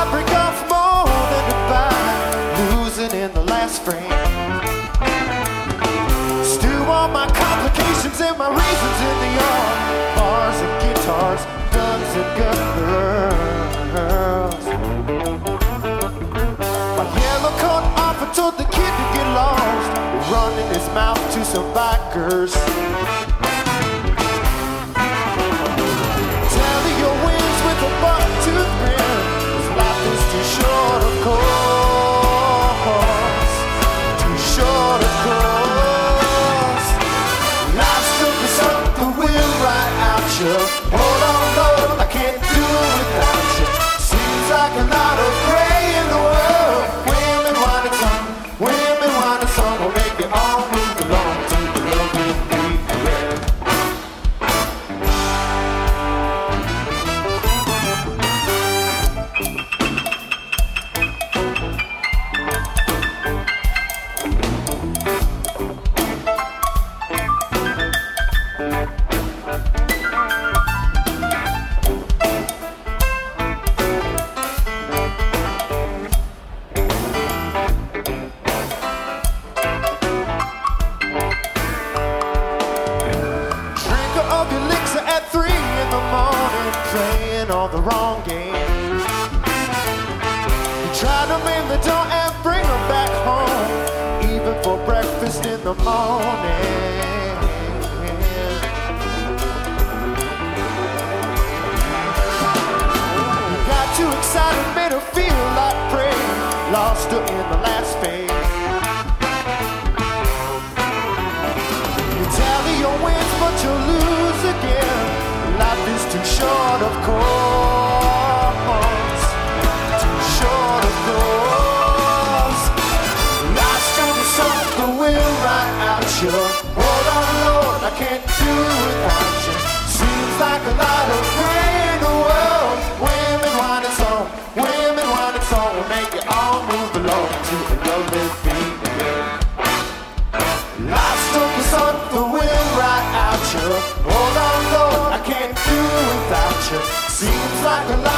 I break off more than to buy, losing in the last frame. Stew all my complications and my reasons in the yard. Bars and guitars, guns and girls. My yellow coat offer told the kid to get lost, running his mouth to some bikers. Tally your wins with a buck-tooth grin, 'cause life is too short, of course. Too short, of course. Life took me something will right out you. Hold on, Lord, I can't do it without you. Seems like a lot of gray in the world. Women want a tongue, women want a song, will make it all move along to the loving beat. Playing all the wrong games. You try to man the door and bring them back home, even for breakfast in the morning. You got too excited, made her feel like prey, lost her in the last phase. You tally your wins, but you lose again. Life is too short, of course. Too short, of course. Life's trying to suck the will right out you. Hold on, Lord, I can't do it without you. Seems like a lot of gray in the world. Women want it song, women want it song. Will make it all move along to a lovely beat. Life's trying to suck the will right out you. Hold on, Lord, I can't do it without you. Seems like a lot